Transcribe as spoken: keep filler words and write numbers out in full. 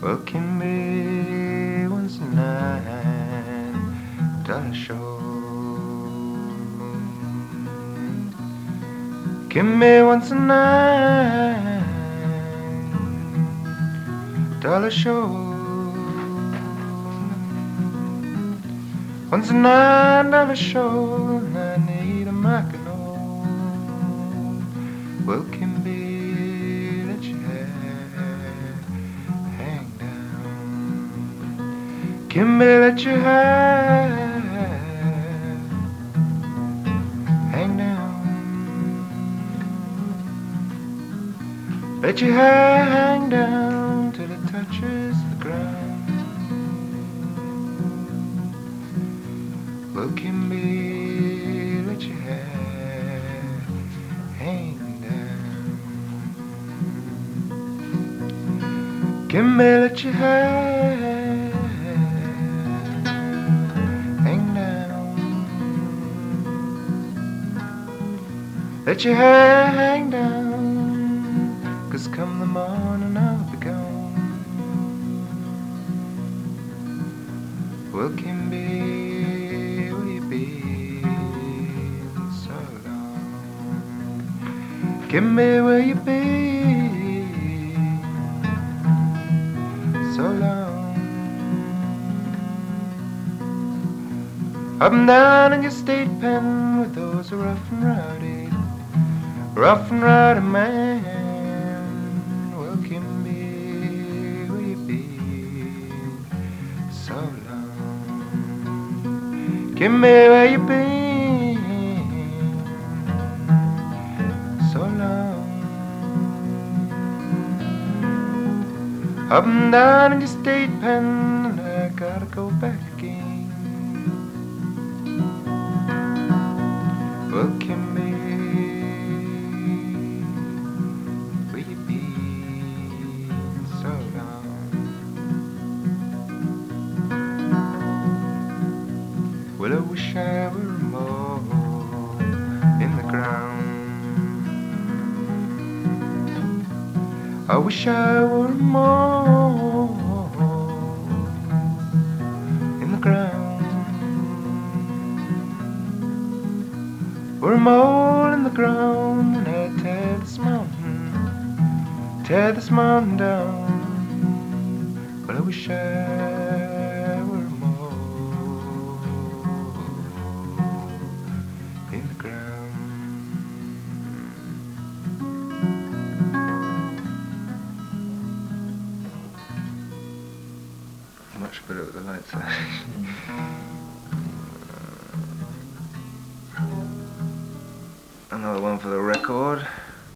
Well, Kimby once a nine dollar show. Kimby once a nine dollar show. Once a nine dollar show, and I need a microphone. Well, Kimby, let your hair hang down. Kimby, let your hair hang down. Let your hair hang down till it touches the ground. Well, Kimby, let your hair hang down. Kimby, let your hair hang down. Let your hair hang down, 'cause come the morning I'll be gone. Well, Kimby, where you been so long? Kimby, where you been so long? Up and down in your state pen with those rough and rowdy, rough and rowdy man. Well, Kimby, where you been so long? Kimby, where you been so long? Up and down in your state pen, and I gotta go back again. Well, Kimby, where you been so long? Well, I wish I were more in the ground. I wish I were more in the ground. We're more in the ground, and I tear this mountain, tear this mountain down. But I wish I were more in the ground. Much better with the lights.